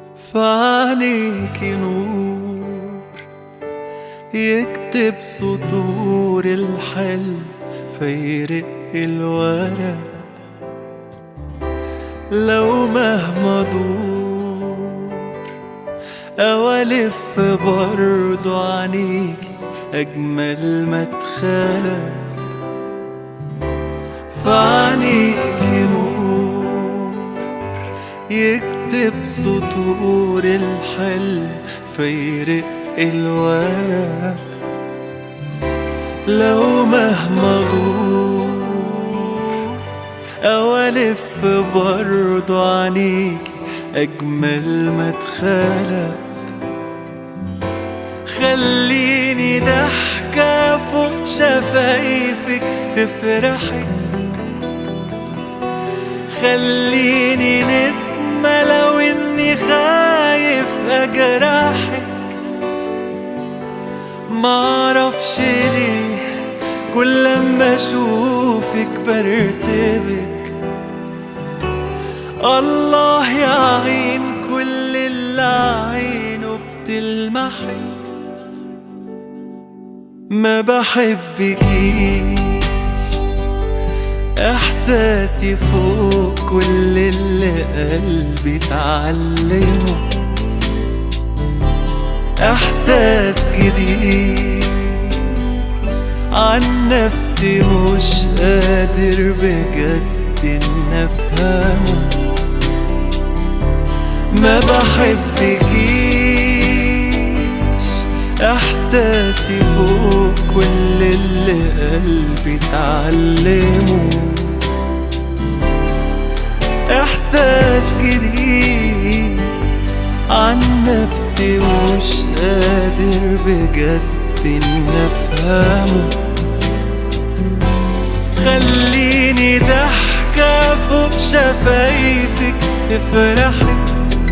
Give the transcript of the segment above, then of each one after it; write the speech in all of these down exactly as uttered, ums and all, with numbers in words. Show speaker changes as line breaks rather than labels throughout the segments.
فعليكي نور يكتب سطور الحلم فيرق الورق. لو مهما دور أو ألف برضو عنيكي أجمل ما اتخلق. فعنيكي نور يكتب سطور الحلم فيرق الورق. لو مهما غور أو ألف برضو عنيكي أجمل ما اتخلق. خليني ضحكة فوق شفايفك تفرحك، خليني نسمة لو اني خايف اجرحك. معرفش ليه كل لما اشوفك برتبك. الله يعين كل اللي عينه بتلمحك. ما بحبكيش احساسي فوق كل اللي قلبي اتعلمه. احساس جديد عن نفسي مش قادر بجد ان افهمه. ما بحبكيش احساسي فوق كل اللي قلبي اتعلمه. احساس جديد عن نفسي مش قادر بجد ان افهمه. خليني ضحكة فوق شفايفك تفرحك،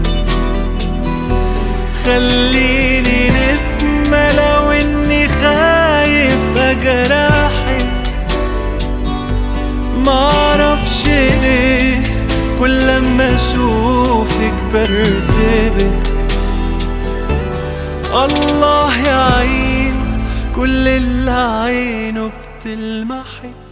خليني نسمة لو اني خايف اجرحك. معرفش ليه كل لما اشوفك برتبك. الله يعين كل اللي عينه بتلمحك.